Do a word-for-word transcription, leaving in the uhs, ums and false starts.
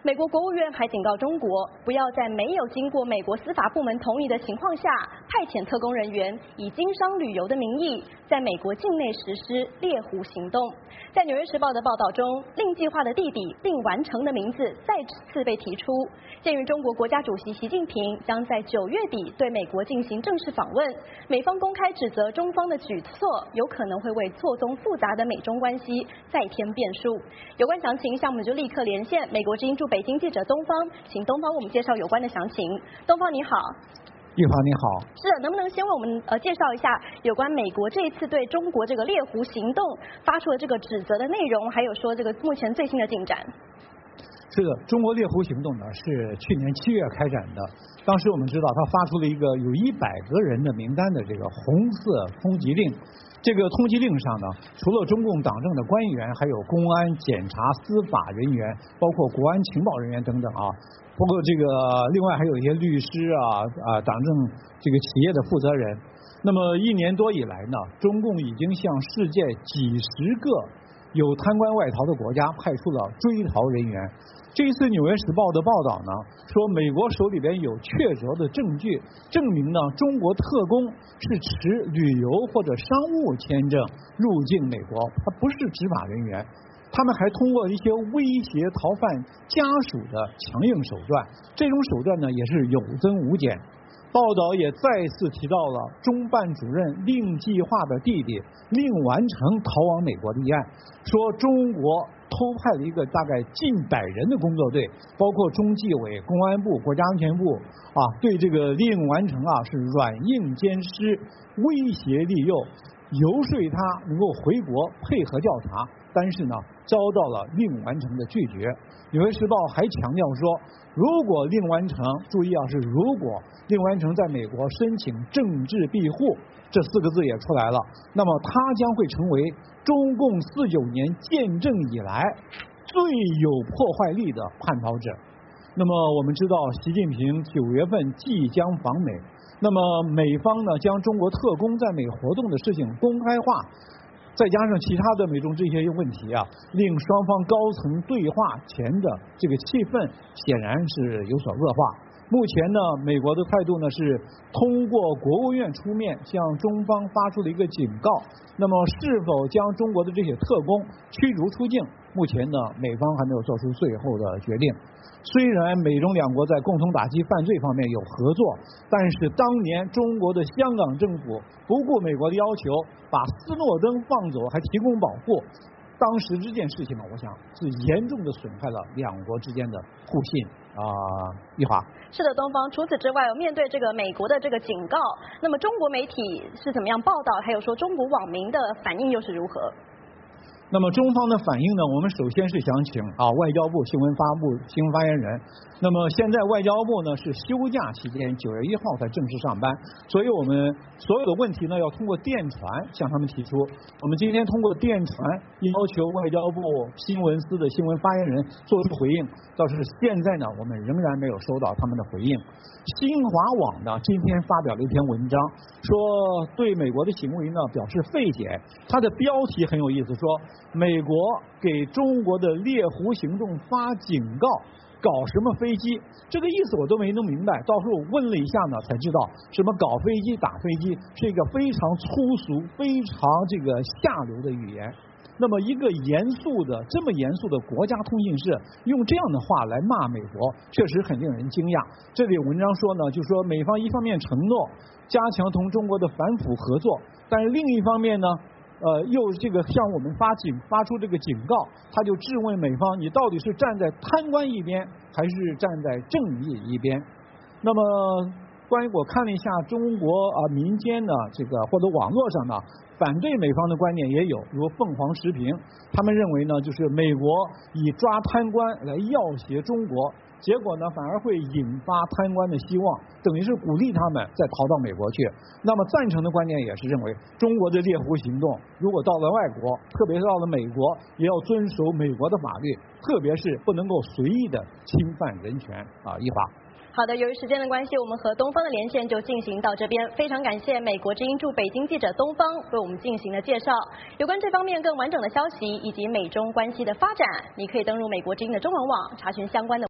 美国国务院还警告中国，不要在没有经过美国司法部门同意的情况下，派遣特工人员以经商旅游的名义，在美国境内实施猎狐行动。在《纽约时报》的报道中，令计划的弟弟令完成的名字再次被提出。鉴于中国国家主席习近平将在九月底对美国进行正式访问，美方公开指责中方的举措有可能会为错综复杂的美中关系再添变数。有关详情，下面我们就立刻连线美国之音驻北京记者东方，请东方为我们介绍有关的详情。东方你好。 玉华你好。 是，能不能先为我们呃介绍一下有关美国这一次对中国这个猎狐行动发出的这个指责的内容，还有说这个目前最新的进展？ 是的，中国猎狐行动呢是去年七月开展的，当时我们知道他发出了一个有一百个人的名单的这个红色通缉令。这个通缉令上呢，除了中共党政的官员，还有公安、检察、司法人员，包括国安情报人员等等啊，包括这个另外还有一些律师啊啊党政这个企业的负责人。那么一年多以来呢，中共已经向世界几十个有贪官外逃的国家派出了追逃人员。这一次《纽约时报》的报道呢，说美国手里边有确凿的证据，证明呢中国特工是持旅游或者商务签证入境美国，他不是执法人员。他们还通过一些威胁逃犯家属的强硬手段，这种手段呢也是有增无减。报道也再次提到了中办主任令计划的弟弟令完成逃往美国立案，说中国偷派了一个大概近百人的工作队，包括中纪委、公安部、国家安全部啊，对这个令完成啊是软硬兼施，威胁利诱，游说他能够回国配合调查，但是呢遭到了令完成的拒绝。纽约时报还强调说，如果令完成，注意啊，是如果令完成在美国申请政治庇护，这四个字也出来了，那么他将会成为中共四九年建政以来最有破坏力的叛逃者。那么我们知道，习近平九月份即将访美，那么美方呢将中国特工在美活动的事情公开化，再加上其他的美中这些问题啊，令双方高层对话前的这个气氛显然是有所恶化。目前呢，美国的态度呢是通过国务院出面向中方发出了一个警告，那么是否将中国的这些特工驱逐出境，目前呢美方还没有做出最后的决定。虽然美中两国在共同打击犯罪方面有合作，但是当年中国的香港政府不顾美国的要求，把斯诺登放走还提供保护，当时这件事情呢，我想是严重的损害了两国之间的互信啊。玉华。 是的，东方。除此之外，面对这个美国的这个警告，那么中国媒体是怎么样报道？还有说中国网民的反应又是如何？ 那么中方的反应呢，我们首先是想请啊外交部新闻发布新闻发言人。那么现在外交部呢是休假期间，九月一号才正式上班，所以我们所有的问题呢要通过电传向他们提出。我们今天通过电传要求外交部新闻司的新闻发言人做出回应，倒是现在呢我们仍然没有收到他们的回应。新华网呢今天发表了一篇文章，说对美国的行为呢表示费解，它的标题很有意思，说美国给中国的猎狐行动发警告，搞什么飞机？这个意思我都没弄明白。到时候我问了一下呢，才知道什么搞飞机、打飞机是一个非常粗俗、非常这个下流的语言。那么一个严肃的、这么严肃的国家通讯社用这样的话来骂美国，确实很令人惊讶。这里文章说呢，就说美方一方面承诺加强同中国的反腐合作，但是另一方面呢。呃，又这个向我们发警发出这个警告，他就质问美方，你到底是站在贪官一边，还是站在正义一边？那么，关于我看了一下中国啊、呃、民间呢，这个或者网络上呢，反对美方的观点也有，如凤凰时评，他们认为呢，就是美国以抓贪官来要挟中国。结果呢，反而会引发贪官的希望，等于是鼓励他们再逃到美国去。那么赞成的观点也是认为，中国的猎狐行动如果到了外国，特别是到了美国，也要遵守美国的法律，特别是不能够随意的侵犯人权啊。一华。 好的，由于时间的关系，我们和东方的连线就进行到这边。非常感谢美国之音驻北京记者东方为我们进行的介绍。有关这方面更完整的消息以及美中关系的发展，你可以登入美国之音的中文网查询相关的。